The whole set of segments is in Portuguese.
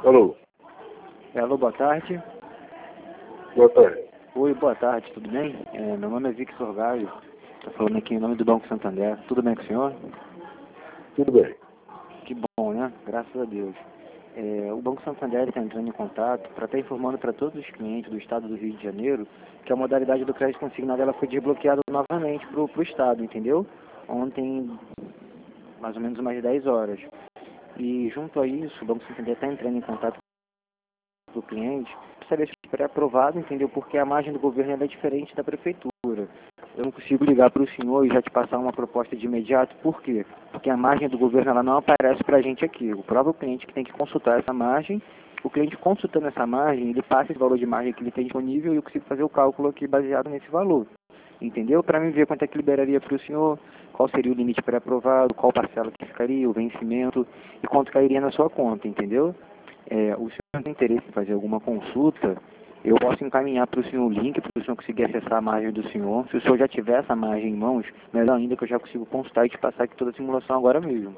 Alô, Alô, boa tarde. boa tarde. Oi, boa tarde, tudo bem? Meu nome é Victor Galho, estou falando aqui em nome do Banco Santander. Tudo bem com o senhor? Tudo bem. Que bom, né? Graças a Deus. O Banco Santander está entrando em contato para estar informando para todos os clientes do estado do Rio de Janeiro que a modalidade do crédito consignado ela foi desbloqueada novamente para o estado, entendeu? Ontem, mais ou menos umas 10 horas. E junto a isso, o Banco Santander está entrando em contato do cliente para saber se é aprovado, entendeu? Porque a margem do governo ela é diferente da prefeitura. Eu não consigo ligar para o senhor e já te passar uma proposta de imediato, por quê? Porque a margem do governo ela não aparece para a gente aqui. O próprio cliente que tem que consultar essa margem, o cliente consultando essa margem, ele passa esse valor de margem que ele tem disponível e eu consigo fazer o cálculo aqui baseado nesse valor. Entendeu? Para mim ver quanto é que liberaria para o senhor, qual seria o limite pré-aprovado, qual parcela que ficaria, o vencimento e quanto cairia na sua conta, entendeu? O senhor tem interesse em fazer alguma consulta, eu posso encaminhar para o senhor o link para o senhor conseguir acessar a margem do senhor. Se o senhor já tiver essa margem em mãos, melhor ainda que eu já consigo consultar e te passar aqui toda a simulação agora mesmo.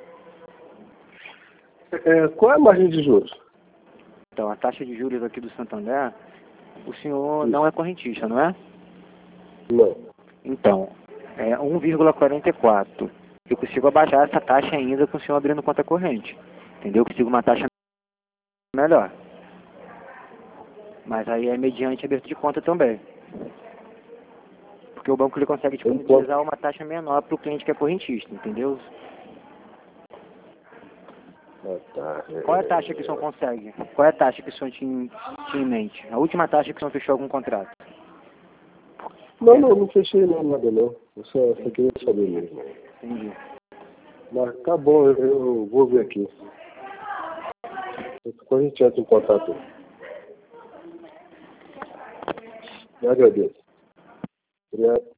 Qual é a margem de juros? Então, a taxa de juros aqui do Santander, o senhor Isso. não é correntista, não é? Não. Então, é 1,44. Eu consigo abaixar essa taxa ainda com o senhor abrindo conta corrente. Entendeu? Eu consigo uma taxa melhor. Mas aí é mediante abertura de conta também. Porque o banco ele consegue disponibilizar uma taxa menor para o cliente que é correntista, entendeu? Qual é a taxa que o senhor consegue? Qual é a taxa que o senhor tinha em mente? A última taxa que o senhor fechou algum contrato? Não fechei nada não. Eu só queria saber mesmo. Entendi. Mas tá bom, eu vou ver aqui. Depois a gente entra em contato. Eu agradeço. Obrigado.